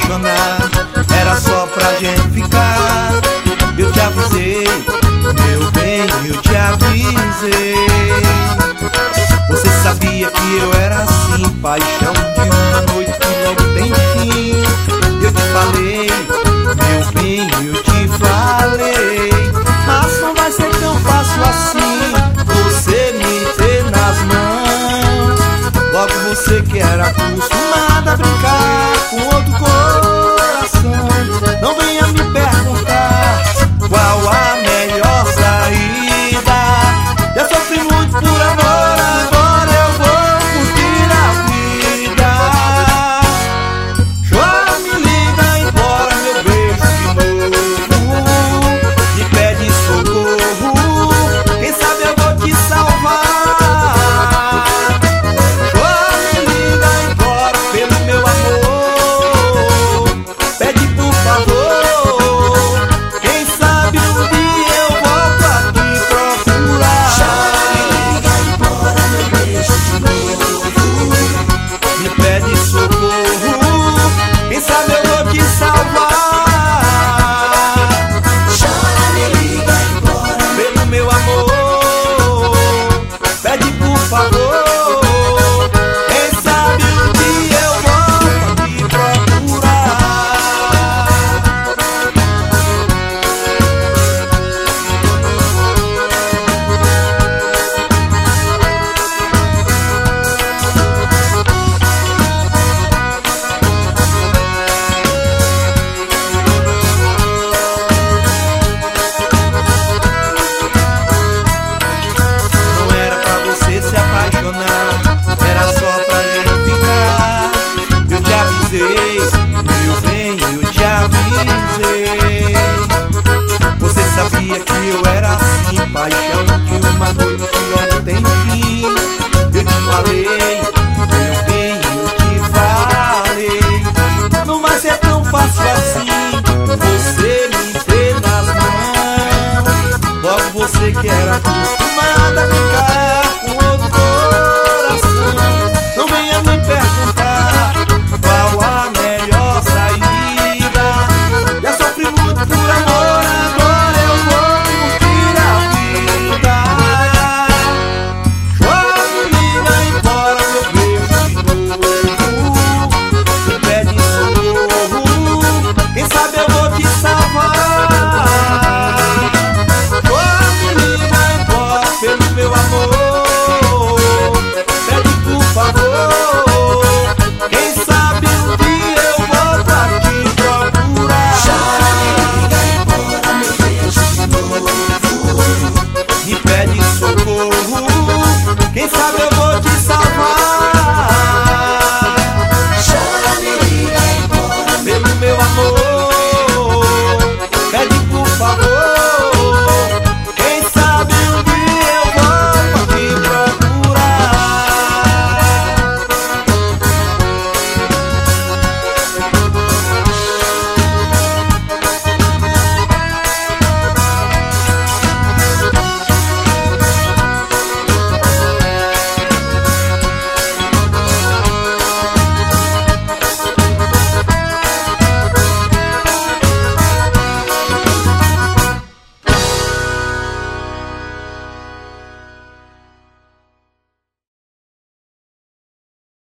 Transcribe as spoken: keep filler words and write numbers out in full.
apaixonar, era só pra gente ficar. Eu te avisei, meu bem, eu te avisei. Você sabia que eu era assim, paixão de uma noite que logo tem fim. Eu te falei, meu bem, eu te falei, mas não vai ser tão fácil assim você me ter nas mãos. Logo você que era acostumada a brincar com outro coração, não venha me perguntar qual a melhor saída. Já sofri muito por amor, agora eu vou curtir a vida. Chora, me liga, embora meu beijo de novo, me pede socorro, quem sabe eu vou te salvar. Chora, me liga, embora pelo meu amor, pede por favor, quem sabe um dia eu volto a te procurar. Chora, me liga, embora meu beijo de novo, Me pede socorro, quem sabe eu vou te salvar. chora, me liga, embora Pelo meu amor, pede por favor, quem sabe um dia eu volto a te procurar. Não era pra você se apaixonar, era só pra gente ficar. Eu te avisei, meu bem, eu te avisei. Você sabia que eu era assim, paixão de uma noite que logo tem fim. Eu te falei, meu bem, eu te falei, não vai ser tão fácil assim você me ter nas mãos. Logo você que era